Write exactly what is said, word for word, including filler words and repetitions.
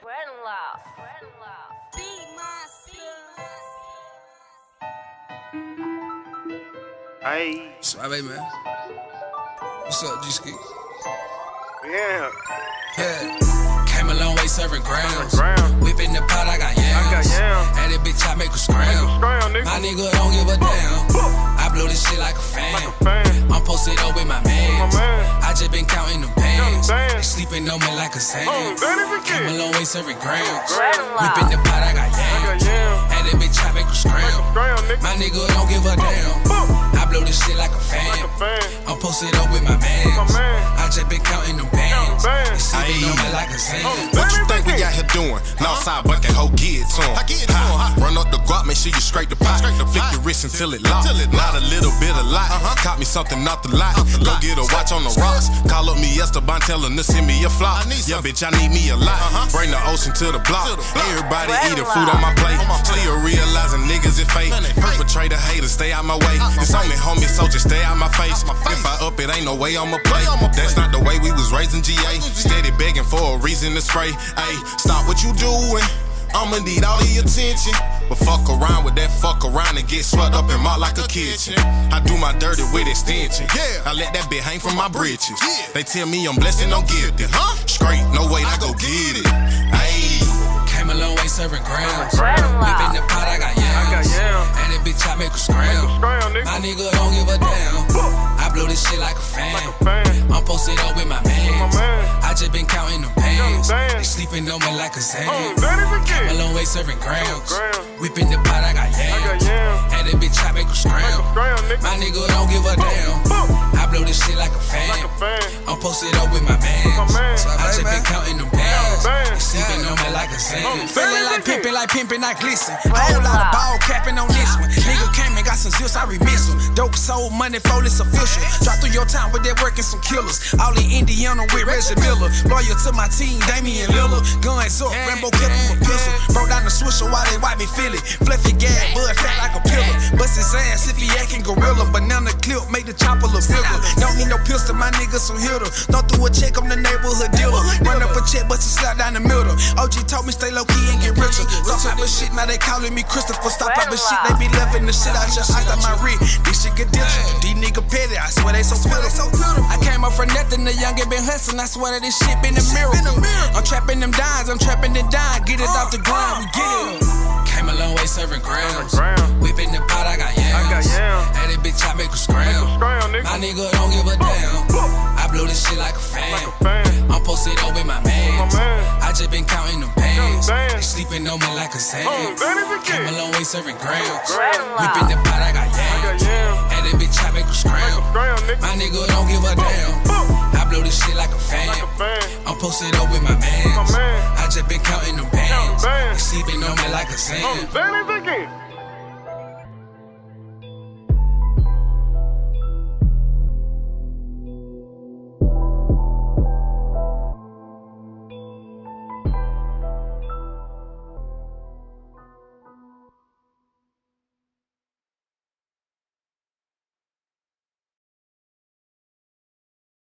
Hey. Suave, man. What's up, G-Ski? Yeah. Yeah. Came a long way serving grounds. Ground. Whipping the pot, I got yams. I got yams. And that bitch, I make her scram. Scram, nigga. My nigga don't give a damn. I blow this shit like a fan. Like a fan. I'm posted up with my man. My man. I just been counting them bands. bands. They sleeping on me like a sand. Oh, that is a kid. Came a long way serving grounds. Ground. Whipping the pot, I got I got yams. yams. And that bitch, I make her scram. Scram, nigga. My nigga don't give a damn. I blow this shit like a fan. Like a fan. I'm posted up with my man. My man. I just been counting them bands. bands. They sleeping Aye. on me like a sand. What you think we out here doing? Northside bucket, ho, get it to him. Ha. Run up the guap, make sure you scrape the pot. Flick your wrist until it lock. Not a little bit, a lot. Caught me something not the lot. Go get a watch on the rocks. Call up me Esteban, tell him to send me a flop. Yeah, bitch, I need me a lot. Bring the ocean to the block. Everybody eating food on my plate. Still realizing niggas is fake. Perpetrator, haters, stay out my way. It's on me, homie, soldier, stay out my face. If I up it, ain't no way I'ma play. That's not the way we was raising G A. Steady begging for a reason to spray. Ayy, stop what you doing. I'ma need all the attention. But fuck around with that fuck around and get swept up and mopped like a kitchen. I do my dirty with extension. I let that bit hang from my britches. They tell me I'm blessed and I'm gifted. Straight, no way, I go get it. Ayy. Came a long way serving grounds. Whipping the pot, I got yams. I got yams. And that bitch, I make her scram. Scram, nigga. My nigga don't give a damn. I blow this shit like a fan. Like a fan. I'm posted up with my man. My man. I just been counting them bands. bands. They sleeping on me like a sand. Oh, that is a Came a kid. long way serving grounds. Ground. Whipping the pot, I got I yams. got yams. And that bitch, I make her scram. Scram, nigga. My nigga don't give a damn. I blow this shit like a fan. Like a fan. I'm posted up with my man. My man. I just been counting them bands. bands. They sleeping on me like a sand. Feeling like pimpin', like pimpin', I glisten. Whole lot of ball capping on this one. Nigga came and got some zills, I remiss him. Dope sold money, for it's official. Drop through your town with that working some killers. All in Indiana with Reggie Miller. Loyal to my team, Damian Lillard. Guns up, Rambo kept him a pistol. Broke down the swisher while they wipe me feel it. Fluffy gag, bud fat like a pillar. Bust his ass if he acting gorilla. Banana clip, make the chopper look bigger. Don't need no pistol, my niggas some hitter. Throw through a check, I'm the neighborhood dealer. Run up a check, bust a slap down the middle. O G told me stay low key and get richer. Stop poppin' shit, now they calling me Christopher. Stop poppin' shit, they be loving the shit out your ice out my rig. This shit get digital. These nigga petty, I swear they so pitiful. I came up from nothing, the youngin' been hustling. I swear that this shit been a miracle. I'm trapping them dimes, I'm trapping the dime. Get it off the ground, we get it. Came a long way serving grounds. Whipping the pot, I got yams. I got yams. And that bitch, I make her scram. Scram, nigga. My nigga don't give a damn. I blow this shit like a fan. Like a fan. I'm posted up with my man. My man. I just been counting them bands. bands. They sleeping on me like a sand. Oh, that is a Came a kid. long way serving grounds. Ground. Whipping the pot, I got I got yams. yams. And that bitch, I make her scram. Scram, nigga. My nigga don't give a damn. I blow this shit like a fan. Like a fan. I'm posted up with my man. My man. I just been counting them bands. bands. They sleeping on me like a Oh, sand. that is a kid.